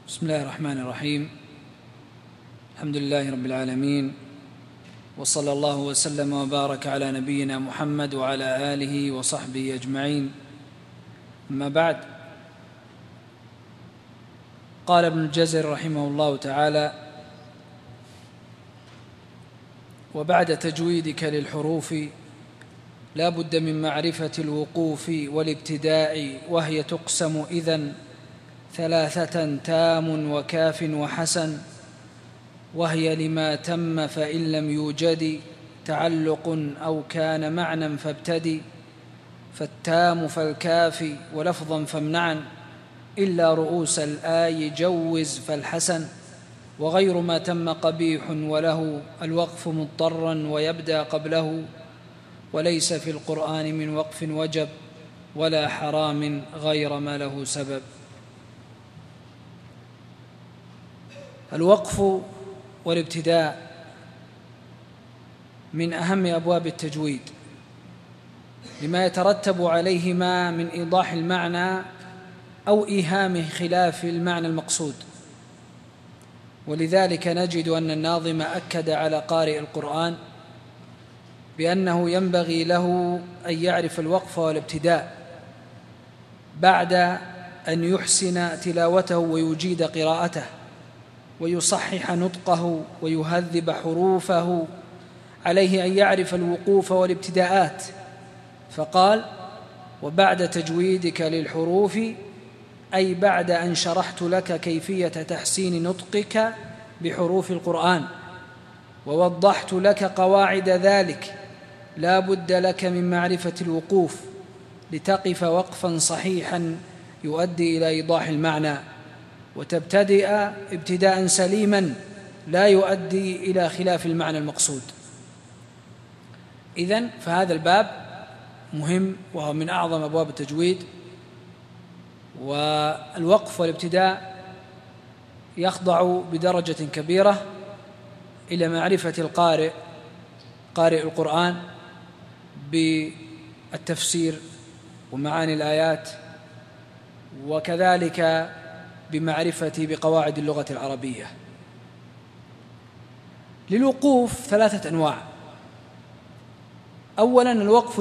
بسم الله الرحمن الرحيم. الحمد لله رب العالمين، وصلى الله وسلم وبارك على نبينا محمد وعلى آله وصحبه أجمعين. أما بعد، قال ابن الجزري رحمه الله تعالى: وبعد تجويدك للحروف لا بد من معرفة الوقوف والابتداء، وهي تقسم إذن ثلاثة: تام وكاف وحسن، وهي لما تم فإن لم يوجد تعلق أو كان معنى فابتدي، فالتام فالكاف ولفظا فامنعا، إلا رؤوس الآي جوز فالحسن، وغير ما تم قبيح وله الوقف مضطرا ويبدأ قبله، وليس في القرآن من وقف وجب ولا حرام غير ما له سبب. الوقف والابتداء من أهم أبواب التجويد، لما يترتب عليهما من إيضاح المعنى أو إيهام خلاف المعنى المقصود. ولذلك نجد أن الناظم أكد على قارئ القرآن بأنه ينبغي له أن يعرف الوقف والابتداء بعد أن يحسن تلاوته ويجيد قراءته ويصحح نطقه ويهذب حروفه، عليه أن يعرف الوقوف والابتداءات. فقال: وبعد تجويدك للحروف، أي بعد أن شرحت لك كيفية تحسين نطقك بحروف القرآن ووضحت لك قواعد ذلك، لا بد لك من معرفة الوقوف لتقف وقفا صحيحا يؤدي إلى إيضاح المعنى، وتبتدئ ابتداء سليما لا يؤدي إلى خلاف المعنى المقصود. إذن فهذا الباب مهم، وهو من أعظم أبواب التجويد. والوقف والابتداء يخضع بدرجة كبيرة إلى معرفة قارئ القرآن بالتفسير ومعاني الآيات، وكذلك بمعرفة بقواعد اللغة العربية. للوقوف ثلاثة أنواع. أولاً الوقف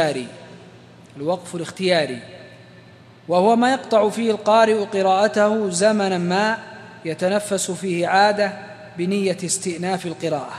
الاختياري، وهو ما يقطع فيه القارئ قراءته زمناً ما يتنفس فيه عادة بنية استئناف القراءة،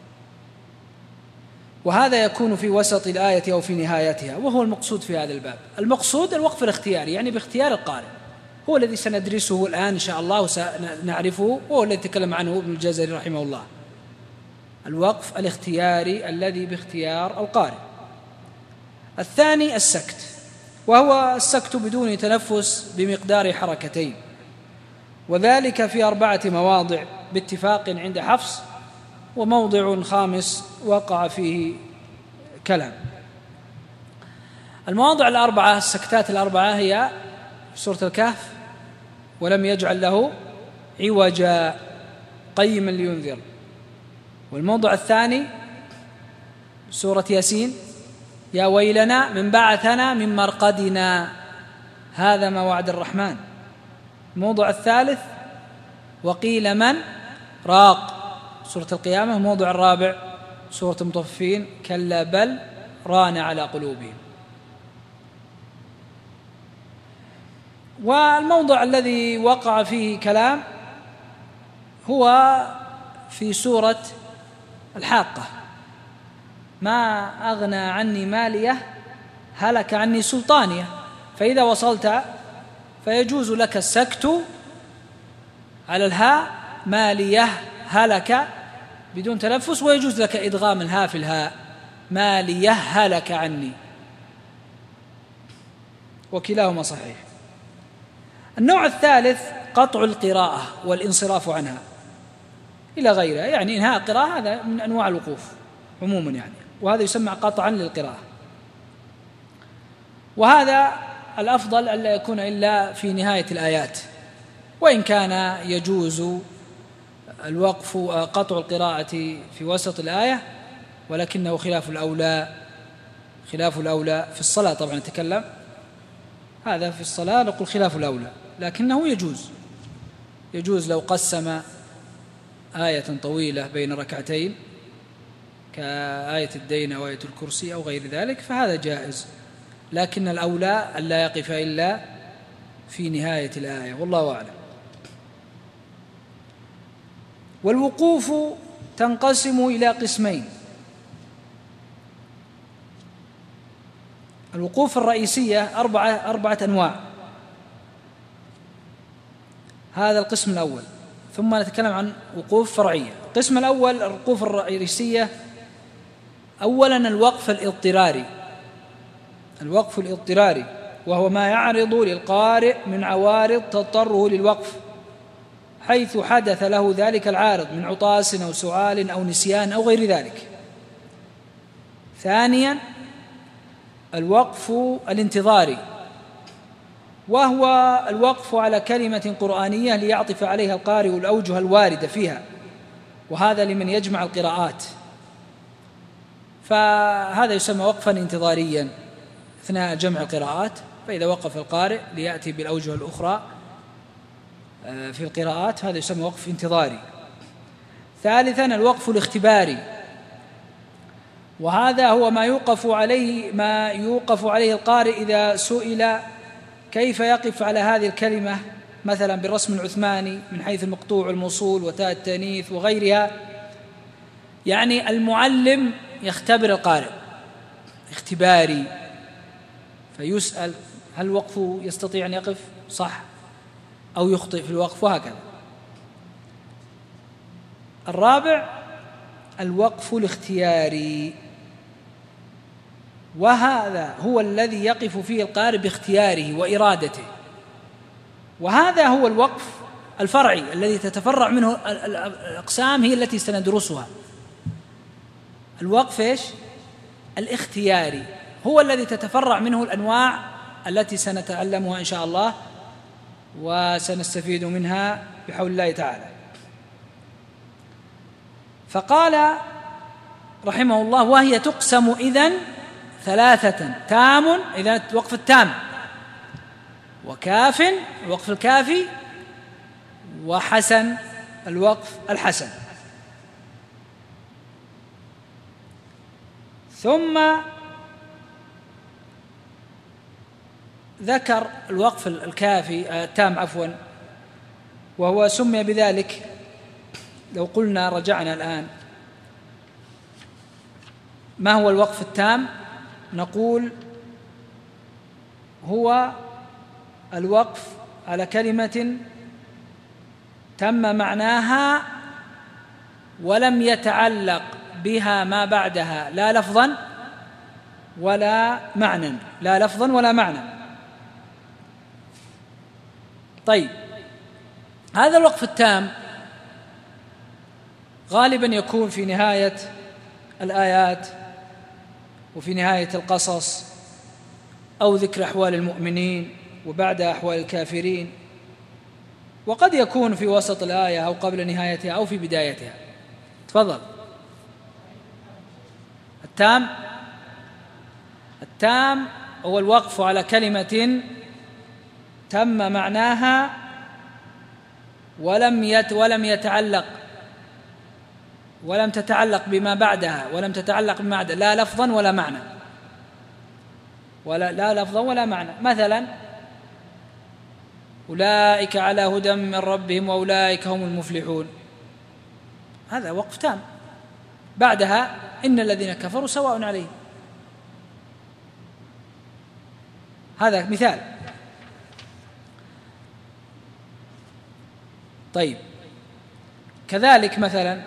وهذا يكون في وسط الآية أو في نهايتها، وهو المقصود في هذا الباب. المقصود الوقف الاختياري، يعني باختيار القارئ، هو الذي سندرسه الآن إن شاء الله وسنعرفه، وهو الذي تكلم عنه ابن الجزري رحمه الله. الوقف الاختياري الذي باختيار القارئ. الثاني السكت، وهو السكت بدون تنفس بمقدار حركتين، وذلك في 4 مواضع باتفاق عند حفص، وموضع خامس وقع فيه كلام. المواضع الأربعة، السكتات الأربعة، هي في سورة الكهف: ولم يجعل له عوجا قيما لينذر. والموضع الثاني سورة ياسين: يا ويلنا من بعثنا من مرقدنا هذا ما وعد الرحمن. الموضع الثالث: وقيل من راق، سورة القيامة. الموضع الرابع سورة المطففين: كلا بل ران على قلوبهم. والموضع الذي وقع فيه كلام هو في سورة الحاقة: ما أغنى عني مالية هلك عني سلطانية. فإذا وصلت فيجوز لك السكت على الهاء: مالية هلك بدون تنفس، ويجوز لك إدغام الهاء في الهاء: مالية هلك عني، وكلاهما صحيح. النوع الثالث قطع القراءة والانصراف عنها إلى غيرها، يعني إنهاء القراءة، هذا من أنواع الوقوف عموما يعني، وهذا يسمى قطعا للقراءة. وهذا الأفضل ألا يكون إلا في نهاية الآيات، وإن كان يجوز الوقف قطع القراءة في وسط الآية، ولكنه خلاف الأولى في الصلاة. طبعا نتكلم هذا في الصلاة، نقول خلاف الأولى، لكنه يجوز. يجوز لو قسم آية طويلة بين ركعتين كآية الدين أو آية الكرسي أو غير ذلك فهذا جائز، لكن الأولى ألا يقف إلا في نهاية الآية، والله أعلم. والوقوف تنقسم إلى قسمين: الوقوف الرئيسية أربعة أنواع، هذا القسم الأول، ثم نتكلم عن وقوف فرعية. القسم الأول الوقوف الرئيسية، أولا الوقف الاضطراري. الوقف الاضطراري وهو ما يعرض للقارئ من عوارض تضطره للوقف، حيث حدث له ذلك العارض من عطاس أو سعال أو نسيان أو غير ذلك. ثانيا الوقف الانتظاري، وهو الوقف على كلمة قرآنية ليعطف عليها القارئ الأوجه الواردة فيها، وهذا لمن يجمع القراءات، فهذا يسمى وقفا انتظاريا أثناء جمع القراءات. فإذا وقف القارئ ليأتي بالأوجه الأخرى في القراءات هذا يسمى وقف انتظاري. ثالثا الوقف الاختباري، وهذا هو ما يوقف عليه القارئ إذا سئل كيف يقف على هذه الكلمة، مثلا بالرسم العثماني من حيث المقطوع والموصول وتاء التانيث وغيرها، يعني المعلم يختبر القارئ اختباري، فيسأل هل الوقف يستطيع أن يقف صح أو يخطئ في الوقف، وهكذا. الرابع الوقف الاختياري، وهذا هو الذي يقف فيه القارئ باختياره وإرادته، وهذا هو الوقف الفرعي الذي تتفرع منه الأقسام هي التي سندرسها. الوقف إيش؟ الاختياري هو الذي تتفرع منه الأنواع التي سنتعلمها إن شاء الله وسنستفيد منها بحول الله تعالى. فقال رحمه الله: وهي تقسم إذن ثلاثة: تام، إذا الوقف التام، وكاف الوقف الكافي، وحسن الوقف الحسن. ثم ذكر الوقف الكافي التام عفوا، وهو سمي بذلك. لو قلنا رجعنا الآن ما هو الوقف التام، نقول هو الوقف على كلمة تم معناها ولم يتعلق بها ما بعدها لا لفظا ولا معنى، لا لفظا ولا معنى. طيب، هذا الوقف التام غالبا يكون في نهاية الآيات وفي نهاية القصص، أو ذكر أحوال المؤمنين وبعد أحوال الكافرين، وقد يكون في وسط الآية أو قبل نهايتها أو في بدايتها. تفضل. التام هو الوقف على كلمة تم معناها ولم تتعلق بما بعدها، ولم تتعلق بما بعدها لا لفظا ولا معنى، لا لفظا ولا معنى. مثلا: أولئك على هدى من ربهم وأولئك هم المفلحون، هذا وقف تام. بعدها: إن الذين كفروا سواء عليهم. هذا مثال. طيب، كذلك مثلا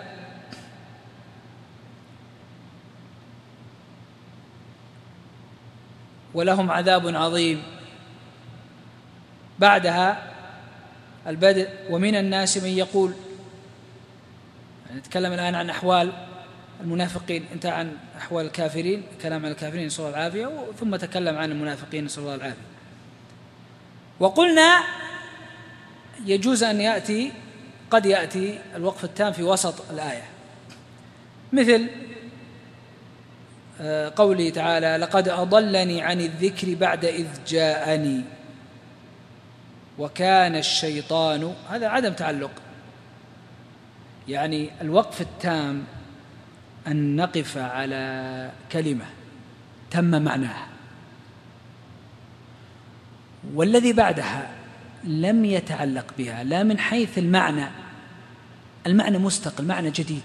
ولهم عذاب عظيم، بعدها البدء: ومن الناس من يقول. نتكلم الآن عن أحوال المنافقين، انتهى عن أحوال الكافرين، كلام عن الكافرين نسأل الله العافية، ثم تكلم عن المنافقين نسأل الله العافية. وقلنا يجوز أن قد يأتي الوقف التام في وسط الآية، مثل قوله تعالى: لقد أضلني عن الذكر بعد إذ جاءني. وكان الشيطان، هذا عدم تعلق. يعني الوقف التام أن نقف على كلمة تم معناها، والذي بعدها لم يتعلق بها لا من حيث المعنى مستقل، معنى جديد،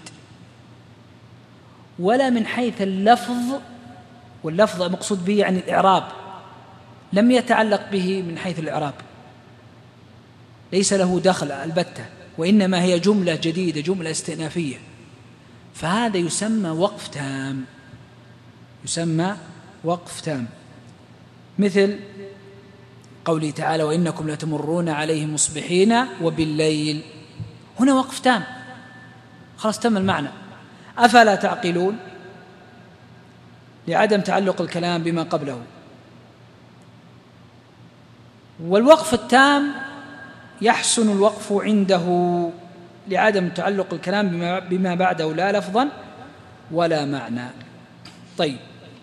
ولا من حيث اللفظ، واللفظ مقصود به يعني الإعراب، لم يتعلق به من حيث الإعراب، ليس له دخل البتة، وإنما هي جملة جديدة، جملة استئنافية، فهذا يسمى وقف تام، يسمى وقف تام. مثل قوله تعالى: وإنكم لتمرون عليهم مصبحين وبالليل، هنا وقف تام، خلاص تم المعنى. أفلا تعقلون، لعدم تعلق الكلام بما قبله. والوقف التام يحسن الوقف عنده لعدم تعلق الكلام بما بعده لا لفظا ولا معنى. طيب،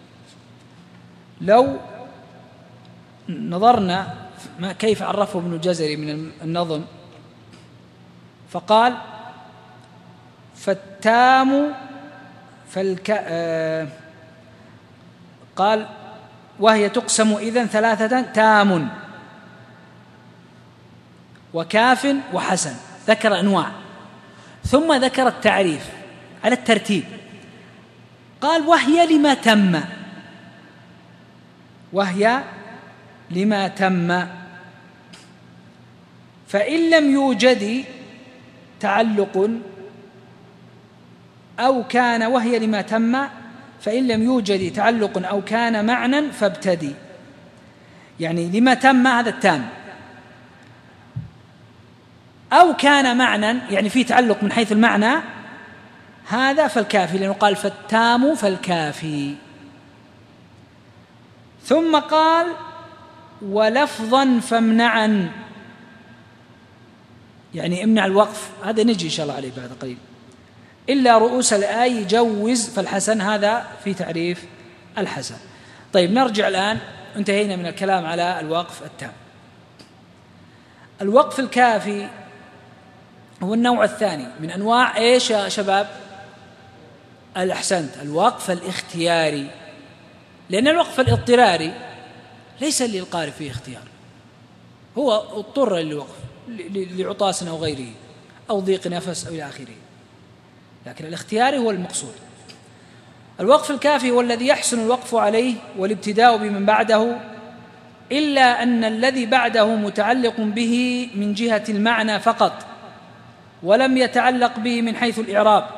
لو نظرنا كيف عرفه ابن الجزري من النظم، فقال: فالتام قال: وهي تقسم إذن ثلاثة: تام وكاف وحسن، ذكر أنواع، ثم ذكر التعريف على الترتيب. قال: وهي لما تم، فإن لم يوجد تعلق أو كان، وهي لما تم فإن لم يوجد تعلق أو كان معنى فابتدي. يعني لما تم هذا التام، أو كان معنى يعني في تعلق من حيث المعنى، هذا فالكافي، لأنه قال: فالتام فالكافي. ثم قال: ولفظا فامنعا، يعني امنع الوقف، هذا نجي إن شاء الله عليه بعد قليل. إلا رؤوس الآي جوز فالحسن، هذا في تعريف الحسن. طيب، نرجع الآن، انتهينا من الكلام على الوقف التام. الوقف الكافي هو النوع الثاني من أنواع إيش يا شباب؟ الأحسنت، الوقف الاختياري، لأن الوقف الاضطراري ليس للقارئ فيه اختيار، هو اضطر للوقف لعطاس أو غيره أو ضيق نفس أو إلى آخره، لكن الاختياري هو المقصود. الوقف الكافي هو الذي يحسن الوقف عليه والابتداء بمن بعده، إلا أن الذي بعده متعلق به من جهة المعنى فقط، ولم يتعلق به من حيث الإعراب،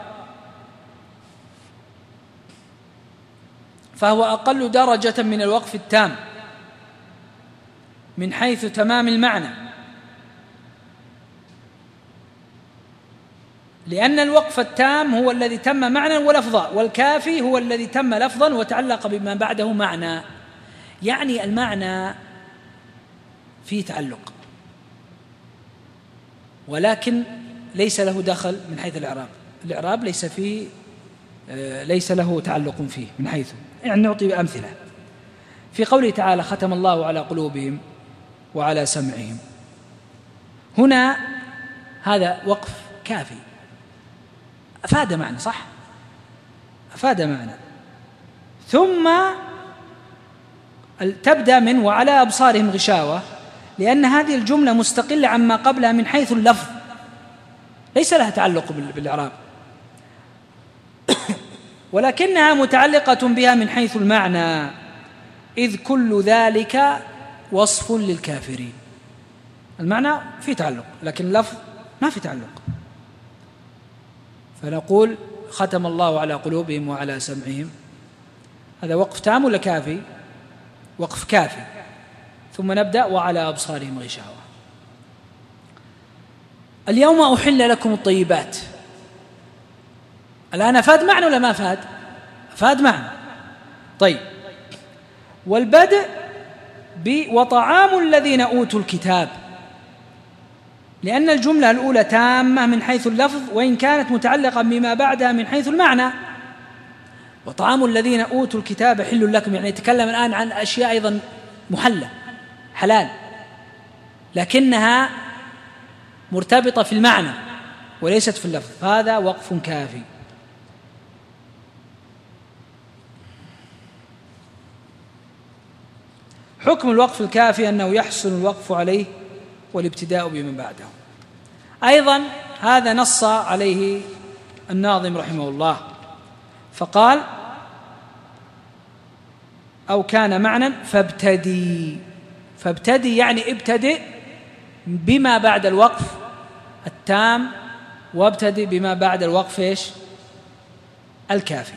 فهو أقل درجة من الوقف التام من حيث تمام المعنى، لأن الوقف التام هو الذي تم معنى ولفظا، والكافي هو الذي تم لفظا وتعلق بما بعده معنى. يعني المعنى فيه تعلق، ولكن ليس له دخل من حيث الإعراب ليس له تعلق فيه من حيث، يعني نعطي أمثلة. في قوله تعالى: ختم الله على قلوبهم وعلى سمعهم، هنا هذا وقف كافي، أفاد معنى، صح؟ أفاد معنى. ثم تبدأ من وعلى أبصارهم غشاوة، لأن هذه الجملة مستقلة عما قبلها من حيث اللفظ، ليس لها تعلق بالإعراب، ولكنها متعلقة بها من حيث المعنى، إذ كل ذلك وصف للكافرين. المعنى في تعلق، لكن اللفظ ما في تعلق، فنقول: ختم الله على قلوبهم وعلى سمعهم، هذا وقف تام ولا كافي؟ وقف كافي. ثم نبدأ: وعلى أبصارهم غشاوة. اليوم أحل لكم الطيبات، الآن أفاد معنى ولا ما أفاد؟ أفاد معنى. طيب، والبدء وطعام الذين أوتوا الكتاب، لأن الجملة الأولى تامة من حيث اللفظ، وإن كانت متعلقة بما بعدها من حيث المعنى. وطعام الذين أوتوا الكتاب حل لكم، يعني يتكلم الآن عن أشياء أيضا محلة، حلال. لكنها مرتبطة في المعنى وليست في اللفظ، فهذا وقف كافي. حكم الوقف الكافي أنه يحسن الوقف عليه والابتداء بمن بعده. أيضا هذا نص عليه الناظم رحمه الله فقال: أو كان معنى فابتدي يعني ابتدئ بما بعد الوقف التام، وابتدئ بما بعد الوقف الكافي.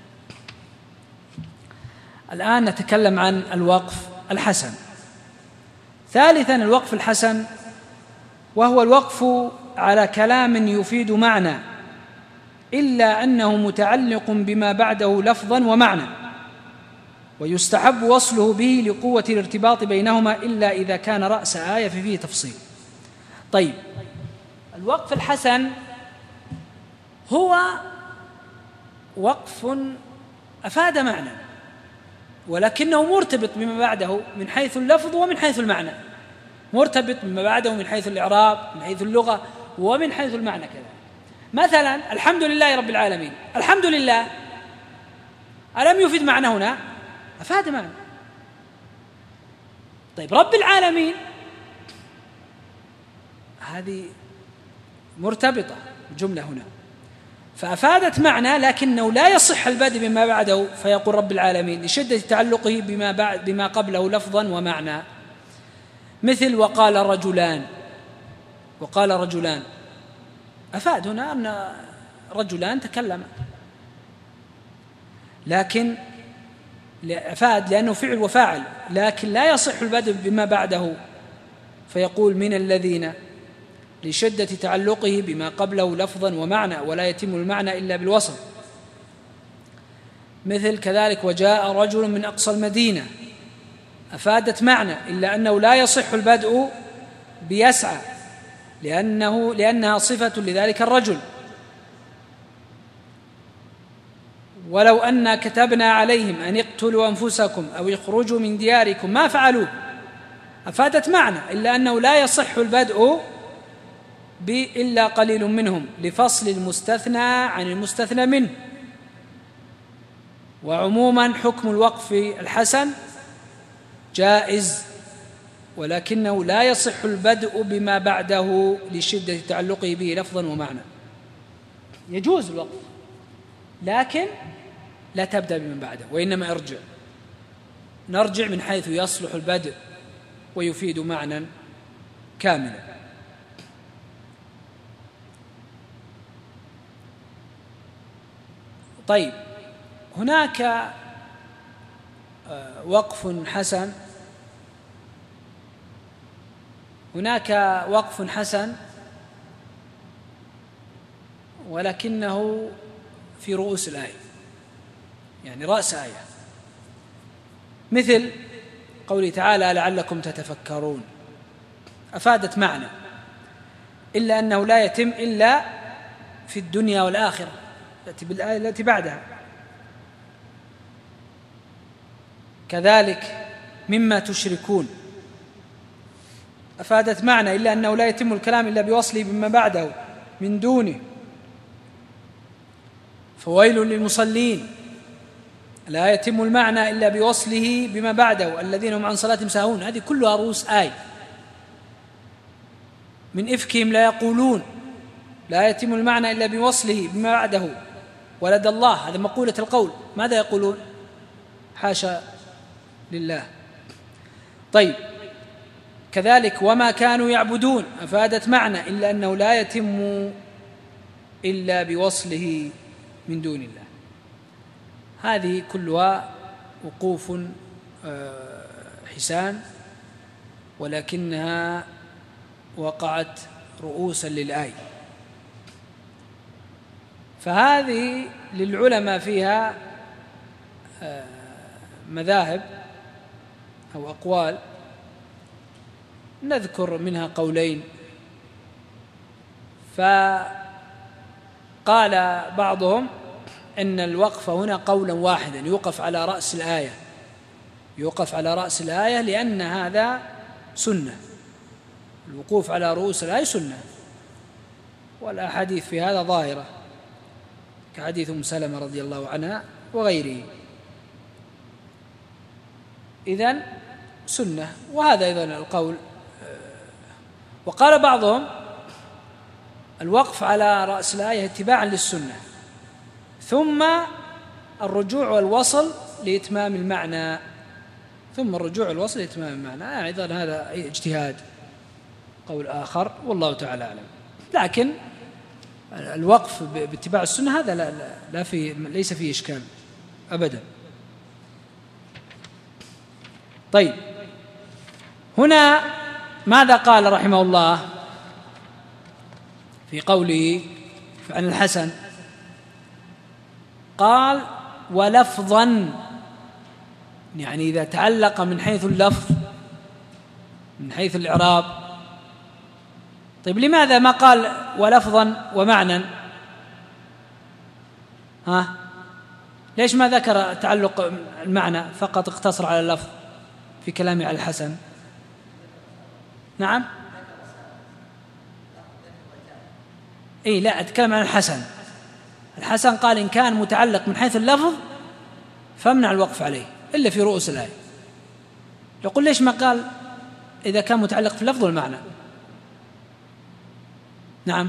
الآن نتكلم عن الوقف الحسن. ثالثا الوقف الحسن، وهو الوقف على كلام يفيد معنى إلا أنه متعلق بما بعده لفظا ومعنى، ويستحب وصله به لقوة الارتباط بينهما إلا إذا كان رأس آية فيه تفصيل. طيب، الوقف الحسن هو وقف أفاد معنى ولكنه مرتبط بما بعده من حيث اللفظ ومن حيث المعنى، مرتبط بما بعده من حيث الإعراب، من حيث اللغة، ومن حيث المعنى كذا. مثلا الحمد لله رب العالمين، الحمد لله ألم يفيد معنى هنا؟ أفاد معنى. طيب، رب العالمين هذه مرتبطة الجملة هنا فأفادت معنى، لكنه لا يصح البدء بما بعده فيقول رب العالمين لشدة تعلقه بما قبله لفظا ومعنى. مثل وقال رجلان أفاد هنا أن رجلان تكلم، لكن أفاد لأنه فعل وفاعل، لكن لا يصح البدء بما بعده فيقول من الذين لشدة تعلقه بما قبله لفظا ومعنى، ولا يتم المعنى إلا بالوصف. مثل كذلك وجاء رجل من أقصى المدينة، أفادت معنى إلا أنه لا يصح البدء بيسعى لأنها صفة لذلك الرجل. ولو أن كتبنا عليهم أن اقتلوا أنفسكم أو يخرجوا من دياركم ما فعلوه، أفادت معنى إلا أنه لا يصح البدء إلا قليل منهم لفصل المستثنى عن المستثنى منه. وعموما حكم الوقف الحسن جائز، ولكنه لا يصح البدء بما بعده لشدة تعلقه به لفظا ومعنى. يجوز الوقف لكن لا تبدأ بمن بعده، وإنما نرجع من حيث يصلح البدء ويفيد معنى كاملا. طيب، هناك وقف حسن ولكنه في رؤوس الآية، يعني رأس آية، مثل قوله تعالى لعلكم تتفكرون، أفادت معنى إلا أنه لا يتم إلا في الدنيا والآخرة، تأتي بالآية التي بعدها. كذلك مما تشركون، أفادت معنى إلا أنه لا يتم الكلام إلا بوصله بما بعده من دونه. فويل للمصلين، لا يتم المعنى إلا بوصله بما بعده الذين هم عن صلاتهم ساهون، هذه كلها رؤوس آية. من إفكهم لا يقولون، لا يتم المعنى إلا بوصله بما بعده ولد الله، هذا مقولة القول، ماذا يقولون؟ حاشا لله. طيب، كذلك وما كانوا يعبدون، أفادت معنى إلا أنه لا يتم إلا بوصله من دون الله. هذه كلها وقوف حسان، ولكنها وقعت رؤوسا للآية. فهذه للعلماء فيها مذاهب أو أقوال، نذكر منها قولين. فقال بعضهم إن الوقف هنا قولا واحدا يوقف على رأس الآية، لأن هذا سنة، الوقوف على رؤوس الآية سنة، والأحاديث في هذا ظاهرة كحديث أم سلمة رضي الله عنها وغيره. إذن سنة. وهذا أيضا القول. وقال بعضهم الوقف على رأس الآية اتباعا للسنة، ثم الرجوع والوصل لإتمام المعنى، أيضا هذا اجتهاد، قول آخر والله تعالى أعلم. لكن الوقف باتباع السنة هذا ليس فيه إشكال أبدا. طيب، هنا ماذا قال رحمه الله في قوله عن الحسن؟ قال ولفظا، يعني إذا تعلق من حيث اللفظ من حيث الإعراب. طيب، لماذا ما قال ولفظا ومعنى؟ ليش ما ذكر تعلق المعنى فقط، اقتصر على اللفظ في كلامه على الحسن؟ نعم، لا أتكلم عن الحسن. الحسن قال إن كان متعلق من حيث اللفظ فامنع الوقف عليه إلا في رؤوس الآية. يقول ليش ما قال إذا كان متعلق في اللفظ والمعنى؟ نعم،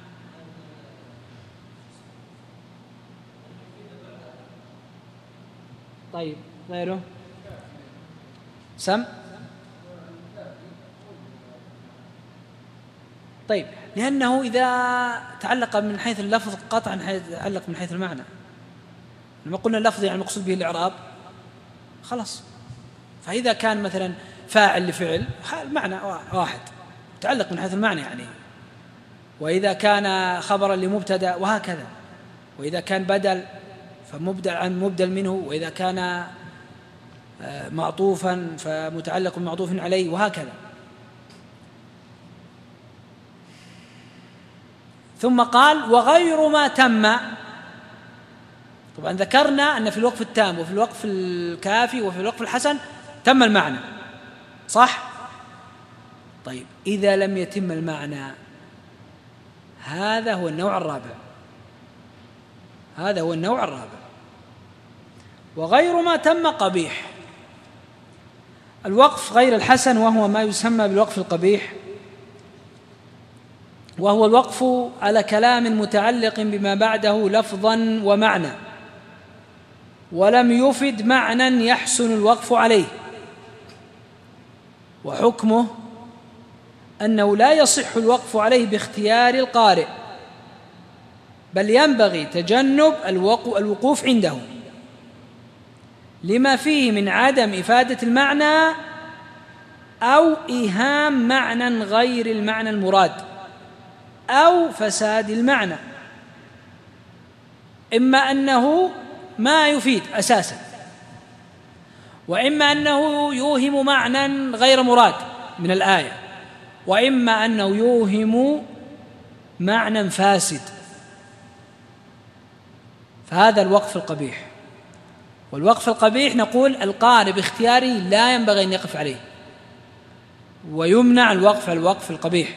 طيب، غيره سم. طيب، لأنه إذا تعلق من حيث اللفظ قطعا يتعلق من حيث المعنى. لما قلنا اللفظ يعني المقصود به الإعراب خلاص. فإذا كان مثلا فاعل لفعل المعنى واحد يتعلق من حيث المعنى يعني، وإذا كان خبرا لمبتدأ وهكذا، وإذا كان بدل فمبدل عن مبدل منه، وإذا كان معطوفا فمتعلق بمعطوف عليه وهكذا. ثم قال وغير ما تم. طبعا ذكرنا أن في الوقف التام وفي الوقف الكافي وفي الوقف الحسن تم المعنى، صح؟ طيب، إذا لم يتم المعنى هذا هو النوع الرابع. وغير ما تم قبيح. الوقف غير الحسن وهو ما يسمى بالوقف القبيح، وهو الوقف على كلام متعلق بما بعده لفظا ومعنى ولم يفد معنى يحسن الوقف عليه. وحكمه أنه لا يصح الوقف عليه باختيار القارئ، بل ينبغي تجنب الوقوف عنده لما فيه من عدم إفادة المعنى أو إيهام معنى غير المعنى المراد أو فساد المعنى، إما أنه ما يفيد أساسا، وإما أنه يوهم معنى غير مراد من الآية، وإما أنه يوهم معنى فاسد. فهذا الوقف القبيح. والوقف القبيح نقول القارئ باختياره لا ينبغي أن يقف عليه، ويمنع الوقف على الوقف القبيح،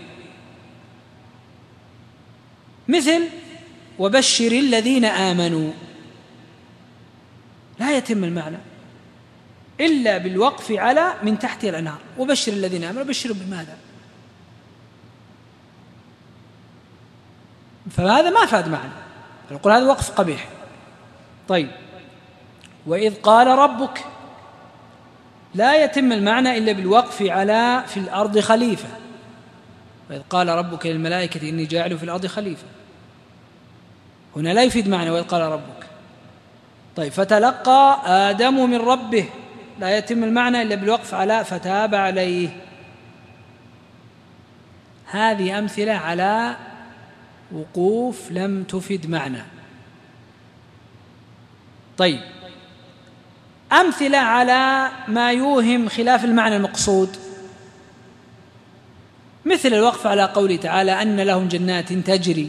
مثل وبشر الذين آمنوا، لا يتم المعنى إلا بالوقف على من تحت الأنهار. وبشر الذين آمنوا، بشروا بماذا؟ فهذا ما فاد معنى، نقول هذا وقف قبيح. طيب، وإذ قال ربك، لا يتم المعنى إلا بالوقف على في الأرض خليفة. وإذ قال ربك للملائكة إني جاعل في الأرض خليفة، هنا لا يفيد معنى وإذ قال ربك. طيب، فتلقى آدم من ربه، لا يتم المعنى إلا بالوقف على فتاب عليه. هذه أمثلة على وقوف لم تفد معنى. طيب، أمثلة على ما يوهم خلاف المعنى المقصود، مثل الوقف على قوله تعالى أن لهم جنات تجري.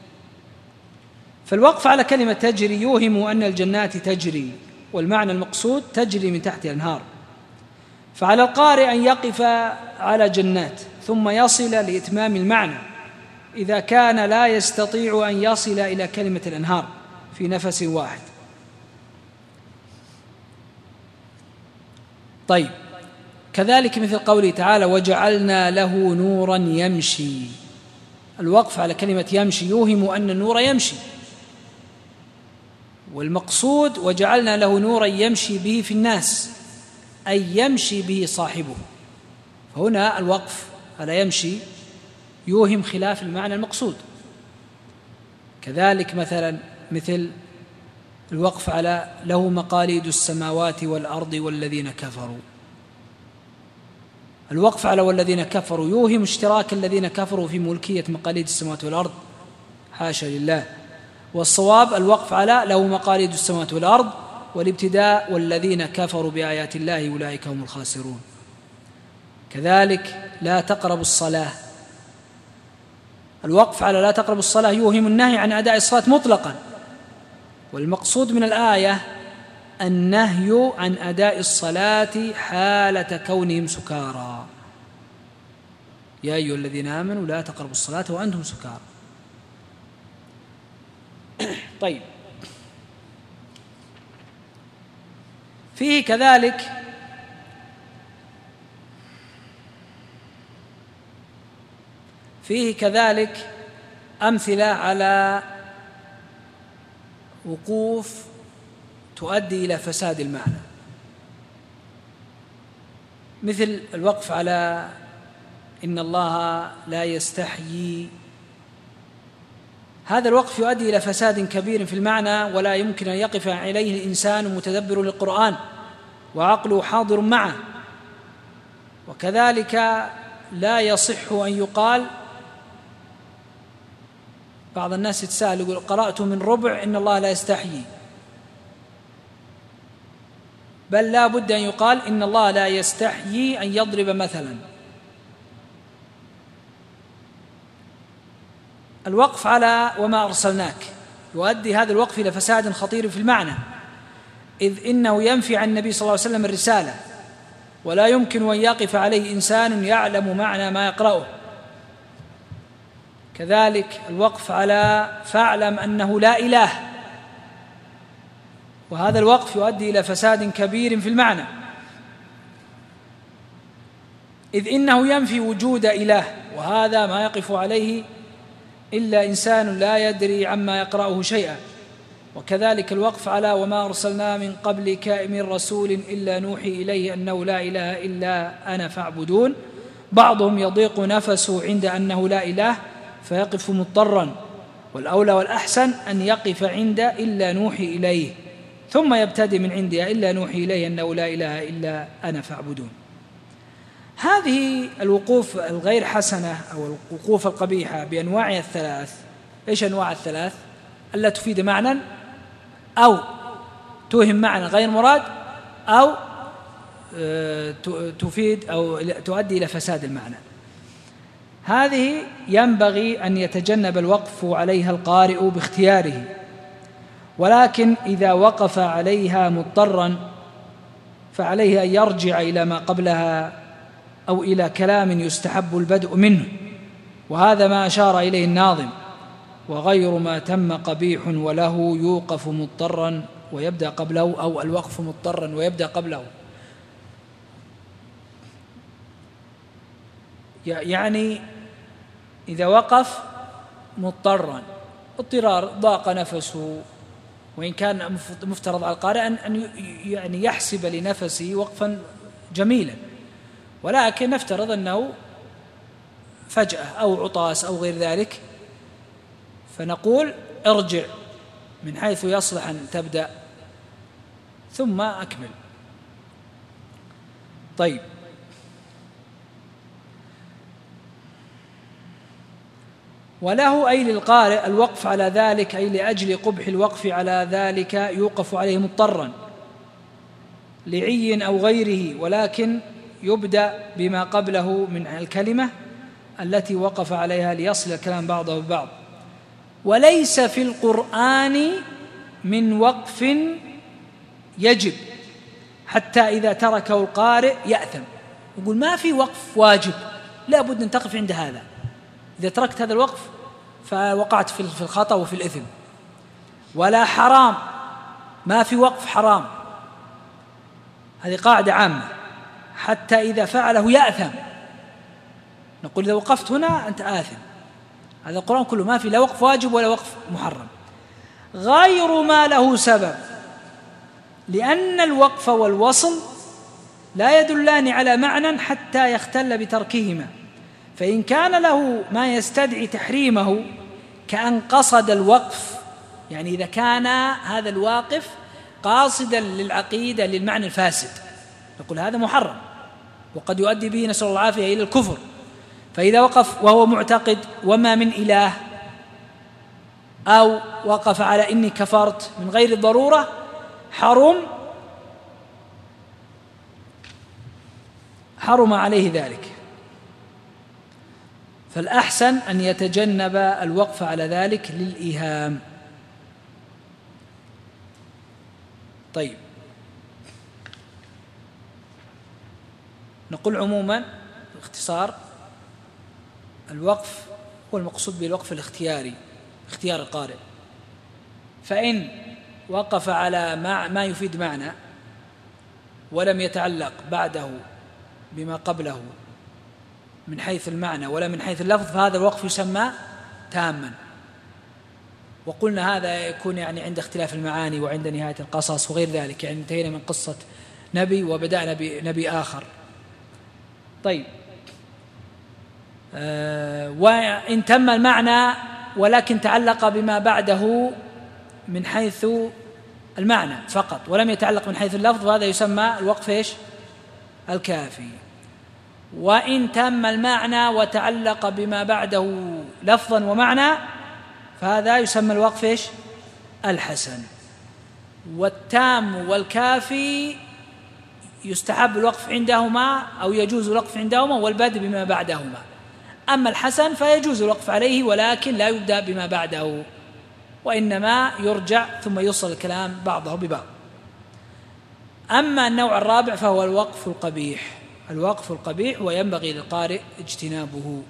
فالوقف على كلمة تجري يوهم أن الجنات تجري، والمعنى المقصود تجري من تحت الأنهار. فعلى القارئ أن يقف على جنات ثم يصل لإتمام المعنى إذا كان لا يستطيع أن يصل إلى كلمة الأنهار في نفس واحد. طيب، كذلك مثل قوله تعالى وجعلنا له نورا يمشي. الوقف على كلمة يمشي يوهم أن النور يمشي، والمقصود وجعلنا له نورا يمشي به في الناس، أي يمشي به صاحبه. فهنا الوقف على يمشي يوهم خلاف المعنى المقصود. كذلك مثل الوقف على له مقاليد السماوات والأرض والذين كفروا. الوقف على والذين كفروا يوهم اشتراك الذين كفروا في ملكية مقاليد السماوات والأرض، حاشا لله. والصواب الوقف على له مقاليد السماوات والأرض والابتداء والذين كفروا بآيات الله أولئك هم الخاسرون. كذلك لا تقربوا الصلاة، الوقف على لا تقربوا الصلاة يوهم النهي عن أداء الصلاة مطلقا، والمقصود من الآية النهي عن أداء الصلاة حالة كونهم سكارى. يا أيها الذين آمنوا لا تقربوا الصلاة وأنتم سكارى. طيب، فيه كذلك أمثلة على وقوف تؤدي إلى فساد المعنى، مثل الوقف على إن الله لا يستحيي. هذا الوقف يؤدي إلى فساد كبير في المعنى، ولا يمكن أن يقف عليه الإنسان متدبر للقرآن وعقله حاضر معه. وكذلك لا يصح أن يقال، بعض الناس يتساءل يقول قرأت من ربع إن الله لا يستحيي، بل لا بد أن يقال إن الله لا يستحيي أن يضرب مثلا. الوقف على وما أرسلناك يؤدي هذا الوقف إلى فساد خطير في المعنى، إذ إنه ينفي عن النبي صلى الله عليه وسلم الرسالة، ولا يمكن أن يقف عليه إنسان يعلم معنى ما يقرأه. كذلك الوقف على فاعلم أنه لا إله، وهذا الوقف يؤدي إلى فساد كبير في المعنى، إذ إنه ينفي وجود إله، وهذا ما يقف عليه إلا إنسان لا يدري عما يقرأه شيئا. وكذلك الوقف على وما أرسلنا من قبلك من رسول إلا نوحي إليه أنه لا إله إلا أنا فاعبدون. بعضهم يضيق نفسه عند أنه لا إله فيقف مضطرا، والأولى والأحسن أن يقف عند إلا نوحي إليه، ثم يبتدئ من عندها إلا نوحي إليه أنه لا إله إلا أنا فاعبدون. هذه الوقوف الغير حسنة أو الوقوف القبيحة بأنواعها الثلاث. إيش أنواع الثلاث؟ ألا تفيد معنى، أو توهم معنى غير مراد، أو تفيد أو تؤدي إلى فساد المعنى. هذه ينبغي أن يتجنب الوقف عليها القارئ باختياره، ولكن إذا وقف عليها مضطرا فعليه أن يرجع إلى ما قبلها أو إلى كلام يستحب البدء منه، وهذا ما أشار إليه الناظم: وغير ما تم قبيح وله يوقف مضطرا ويبدأ قبله، أو الوقف مضطرا ويبدأ قبله. يعني إذا وقف مضطرا اضطرار ضاق نفسه، وإن كان مفترض على القارئ أن يعني يحسب لنفسه وقفا جميلا، ولكن نفترض أنه فجأة أو عطاس أو غير ذلك، فنقول ارجع من حيث يصلح أن تبدأ ثم أكمل. طيب، وله أي للقارئ الوقف على ذلك، أي لأجل قبح الوقف على ذلك يوقف عليه مضطرا لعي أو غيره، ولكن يبدأ بما قبله من الكلمة التي وقف عليها ليصل الكلام بعضه ببعض. وليس في القرآن من وقف يجب حتى إذا تركه القارئ يأثم. يقول ما في وقف واجب، لا بد أن تقف عند هذا. إذا تركت هذا الوقف فوقعت في الخطأ وفي الإثم. ولا حرام، ما في وقف حرام، هذه قاعدة عامة، حتى إذا فعله يأثم، نقول إذا وقفت هنا أنت آثم. هذا القرآن كله ما في لا وقف واجب ولا وقف محرم. غير ما له سبب، لأن الوقف والوصل لا يدلان على معنى حتى يختل بتركهما، فإن كان له ما يستدعي تحريمه كأن قصد الوقف، يعني إذا كان هذا الواقف قاصدا للعقيدة للمعنى الفاسد نقول هذا محرم، وقد يؤدي به نسأل الله العافية إلى الكفر. فإذا وقف وهو معتقد وما من إله، أو وقف على إني كفرت من غير الضرورة، حرم عليه ذلك. فالأحسن أن يتجنب الوقف على ذلك للإيهام. طيب، نقول عموما باختصار الوقف هو المقصود بالوقف الاختياري، اختيار القارئ. فإن وقف على ما يفيد معنى ولم يتعلق بعده بما قبله من حيث المعنى ولا من حيث اللفظ، فهذا الوقف يسمى تاما. وقلنا هذا يكون يعني عند اختلاف المعاني وعند نهاية القصص وغير ذلك، يعني انتهينا من قصة نبي وبدأنا بنبي آخر. طيب، وإن تم المعنى ولكن تعلق بما بعده من حيث المعنى فقط ولم يتعلق من حيث اللفظ، وهذا يسمى الوقف الكافي. وإن تم المعنى وتعلق بما بعده لفظا ومعنى فهذا يسمى الوقف الحسن. والتام والكافي يستحب الوقف عندهما أو يجوز الوقف عندهما والبدء بما بعدهما. أما الحسن فيجوز الوقف عليه ولكن لا يبدأ بما بعده، وإنما يرجع ثم يوصل الكلام بعضه ببعض. أما النوع الرابع فهو الوقف القبيح. الوقف القبيح وينبغي للقارئ اجتنابه.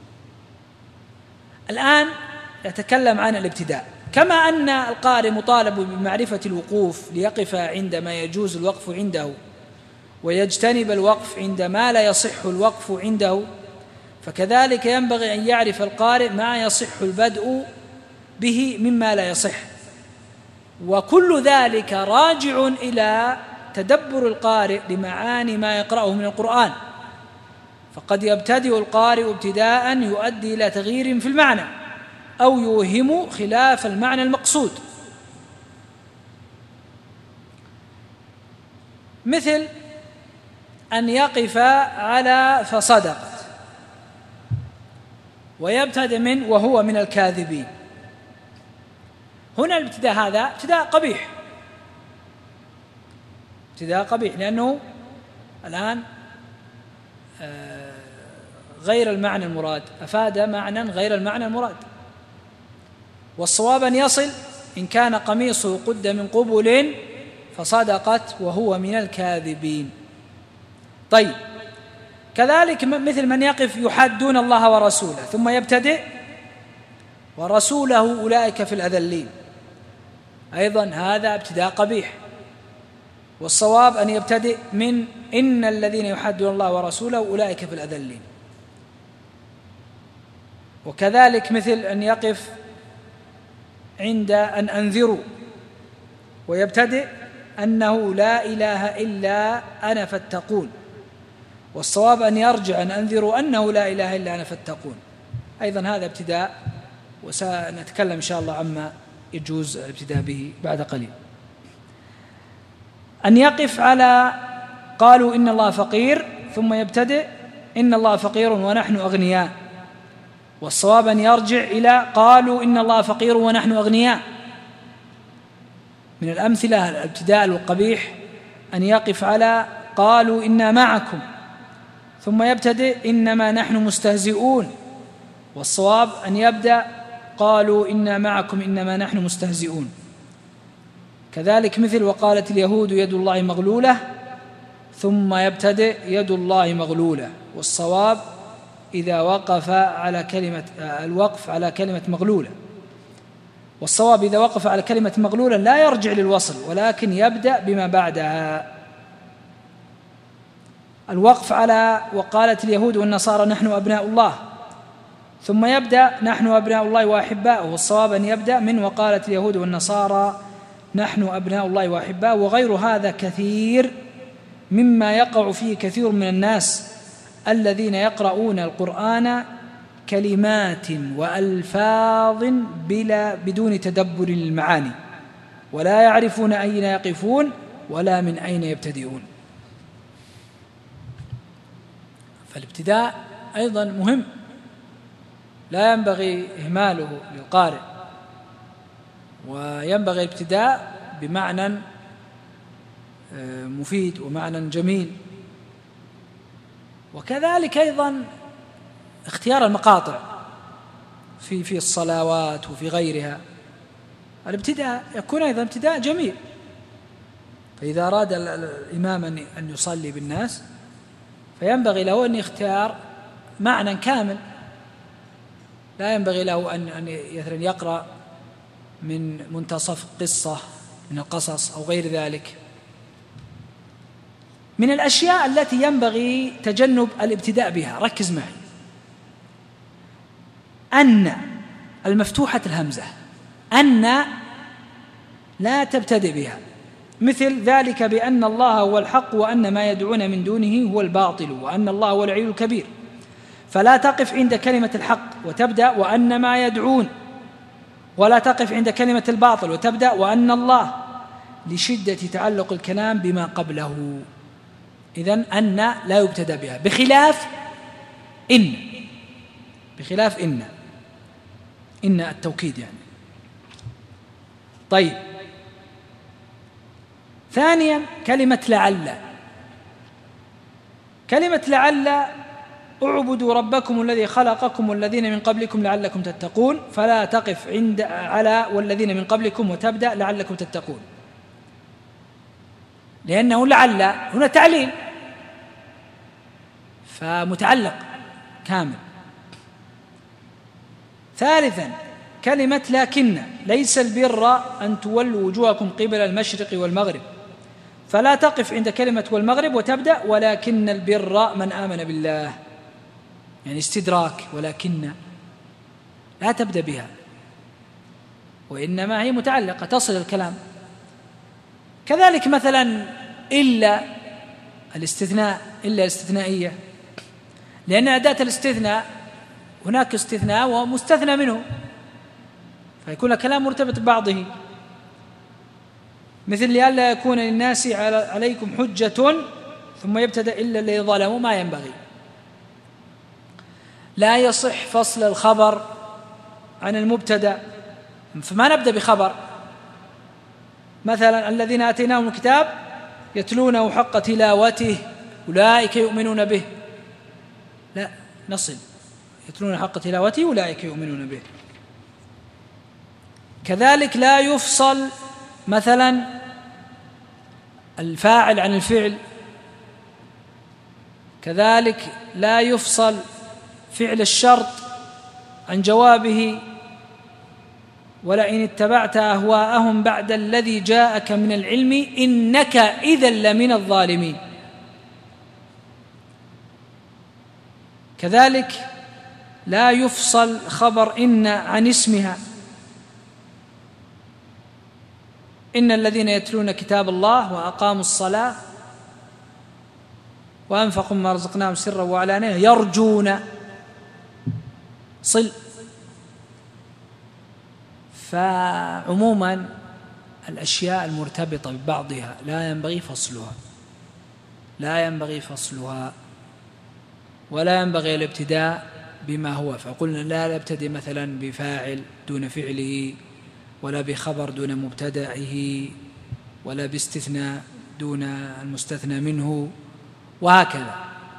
الآن يتكلم عن الابتداء. كما أن القارئ مطالب بمعرفة الوقوف ليقف عندما يجوز الوقف عنده ويجتنب الوقف عندما لا يصح الوقف عنده، فكذلك ينبغي أن يعرف القارئ ما يصح البدء به مما لا يصح، وكل ذلك راجع إلى تدبر القارئ لمعاني ما يقرأه من القرآن. فقد يبتدئ القارئ ابتداء يؤدي إلى تغيير في المعنى أو يوهم خلاف المعنى المقصود، مثل أن يقف على فصدقت ويبتدئ من وهو من الكاذبين. هنا الابتداء هذا ابتداء قبيح، ابتداء قبيح لأنه الآن غير المعنى المراد، أفاد معنى غير المعنى المراد. والصواب أن يصل إن كان قميصه قد من قبل فصدقت وهو من الكاذبين. طيب، كذلك مثل من يقف يحادون الله ورسوله ثم يبتدئ ورسوله أولئك في الأذلين، أيضا هذا ابتداء قبيح. والصواب أن يبتدئ من إن الذين يحادون الله ورسوله أولئك في الأذلين. وكذلك مثل أن يقف عند أن أنذروا ويبتدئ أنه لا إله إلا أنا فاتقون، والصواب أن يرجع أن أنذروا أنه لا إله إلا أنا فاتقون، أيضا هذا ابتداء، وسنتكلم إن شاء الله عما يجوز الابتداء به بعد قليل. أن يقف على قالوا إن الله فقير ثم يبتدئ إن الله فقير ونحن أغنياء، والصواب أن يرجع إلى قالوا إن الله فقير ونحن أغنياء. من الأمثلة الابتداء القبيح أن يقف على قالوا إنا معكم ثم يبتدئ إنما نحن مستهزئون، والصواب أن يبدأ قالوا إنا معكم إنما نحن مستهزئون. كذلك مثل وقالت اليهود يد الله مغلولة ثم يبتدئ يد الله مغلولة، والصواب إذا وقف على كلمة الوقف على كلمة مغلولة، والصواب إذا وقف على كلمة مغلولة لا يرجع للوصل ولكن يبدأ بما بعدها. الوقف على وقالت اليهود والنصارى نحن أبناء الله، ثم يبدأ نحن أبناء الله وأحباؤه، والصواب أن يبدأ من وقالت اليهود والنصارى نحن أبناء الله وأحباؤه. وغير هذا كثير مما يقع فيه كثير من الناس الذين يقرؤون القرآن كلمات وألفاظ بدون تدبر للمعاني، ولا يعرفون أين يقفون ولا من أين يبتدئون. فالابتداء أيضا مهم، لا ينبغي إهماله للقارئ، وينبغي الابتداء بمعنى مفيد ومعنى جميل. وكذلك أيضا اختيار المقاطع في الصلوات وفي غيرها، الابتداء يكون أيضا ابتداء جميل. فإذا أراد الإمام أن يصلي بالناس فينبغي له أن يختار معنى كامل، لا ينبغي له أن يقرأ من منتصف قصة من القصص أو غير ذلك. من الأشياء التي ينبغي تجنب الابتداء بها، ركز معي، أن المفتوحة الهمزة أن لا تبتدئ بها، مثل ذلك بأن الله هو الحق وأن ما يدعون من دونه هو الباطل وأن الله هو العلي الكبير، فلا تقف عند كلمة الحق وتبدأ وأن ما يدعون، ولا تقف عند كلمة الباطل وتبدأ وأن الله، لشدة تعلق الكلام بما قبله. إذن أن لا يبتدأ بها، بخلاف إن التوكيد يعني. طيب، ثانيا كلمة لعل اعبدوا ربكم الذي خلقكم والذين من قبلكم لعلكم تتقون، فلا تقف عند على والذين من قبلكم وتبدأ لعلكم تتقون، لأنه لعل هنا تعليل فمتعلق كامل. ثالثا كلمة لكن ليس البر أن تولوا وجوهكم قبل المشرق والمغرب، فلا تقف عند كلمة والمغرب وتبدأ ولكن البر من آمن بالله، يعني استدراك، ولكن لا تبدأ بها، وإنما هي متعلقة تصل الكلام. كذلك مثلا إلا الاستثنائية، لأن أداة الاستثناء هناك استثناء ومستثنى منه، فيكون الكلام مرتبط ببعضه، مثل لئلا يكون للناس عليكم حجة ثم يبتدأ إلا الذي ظلموا، ما ينبغي. لا يصح فصل الخبر عن المبتدأ، فما نبدأ بخبر مثلا الذين آتيناهم الكتاب يتلونه حق تلاوته أولئك يؤمنون به، لا، نصل يتلون حق تلاوته أولئك يؤمنون به. كذلك لا يفصل مثلا الفاعل عن الفعل، كذلك لا يفصل فعل الشرط عن جوابه، ولئن اتبعت أهواءهم بعد الذي جاءك من العلم إنك إذا لمن الظالمين. كذلك لا يفصل خبر إن عن اسمها، إن الذين يتلون كتاب الله وأقاموا الصلاة وأنفقوا مما رزقناهم سرا وعلانية يرجون صل. فعموما الأشياء المرتبطة ببعضها لا ينبغي فصلها ولا ينبغي الابتداء بما هو. فقلنا لا نبتدئ مثلا بفاعل دون فعله، ولا بخبر دون مبتدئه، ولا باستثناء دون المستثنى منه، وهكذا.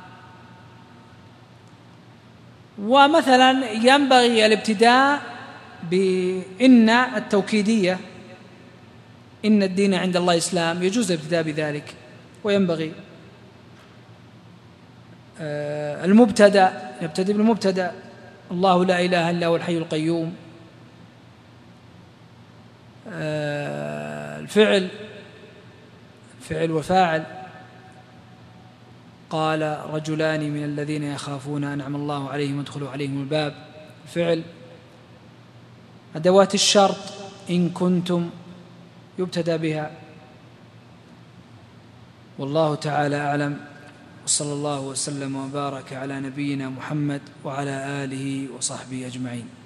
ومثلا ينبغي الابتداء بإن التوكيدية، إن الدين عند الله الإسلام، يجوز الابتداء بذلك. وينبغي المبتدأ يبتدئ بالمبتدأ، الله لا إله إلا هو الحي القيوم. الفعل وفاعل، قال رجلان من الذين يخافون أنعم الله عليهم ادخلوا عليهم الباب، الفعل. أدوات الشرط إن كنتم يبتدأ بها. والله تعالى أعلم، وصلى الله وسلم وبارك على نبينا محمد وعلى آله وصحبه أجمعين.